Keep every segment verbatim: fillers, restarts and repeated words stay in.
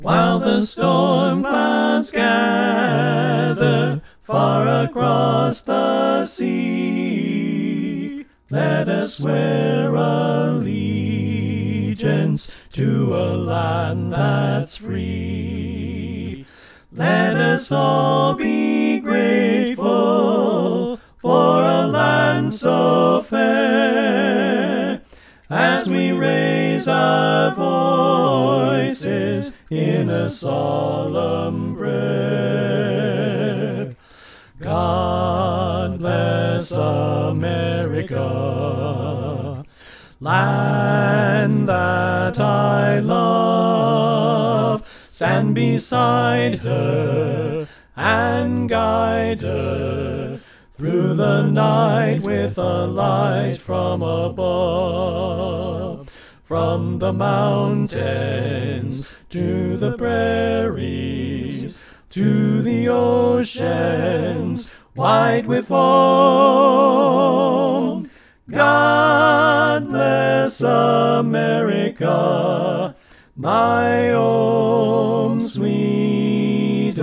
While the storm clouds gather far across the sea, let us swear allegiance to a land that's free. Let us all be grateful for a land so fair, as we raise our voices in a solemn prayer. God bless America, land that I love. Stand beside her and guide her through the night with a light from above. From the mountains to the prairies, to the oceans white with foam. God bless America, my home, sweet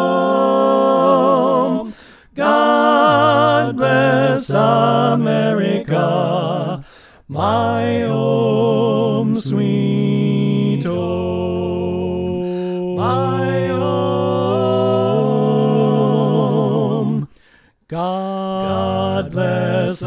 home. God bless America, my home, sweet home. My home. God bless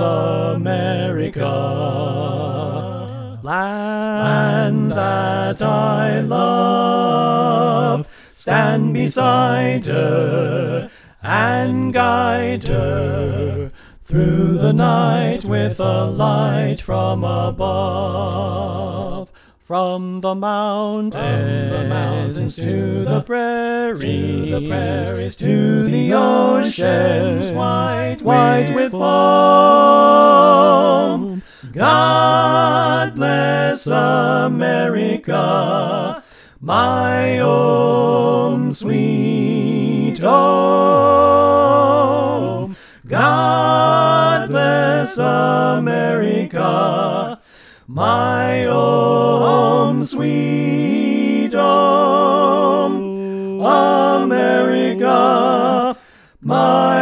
America, land that I love. Stand beside her and guide her through the night with a light from above. From the mountains, From the mountains to the prairies, to the prairies, to the oceans white, white with foam. God bless America, my home, sweet home. God bless America, my home, sweet home. America, my